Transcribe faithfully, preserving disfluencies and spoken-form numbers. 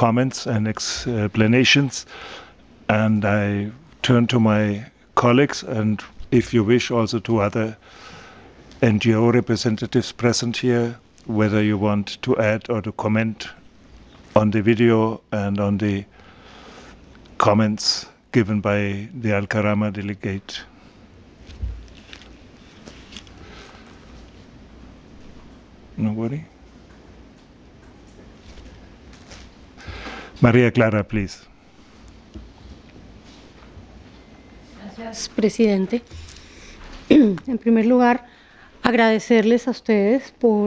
comments and explanations. And I turn to my colleagues, and if you wish, also to other N G O representatives present here, whether you want to add or to comment on the video and on the comments given by the Al-Karama delegate. Nobody? María Clara, please. Gracias, presidente. En primer lugar, agradecerles a ustedes por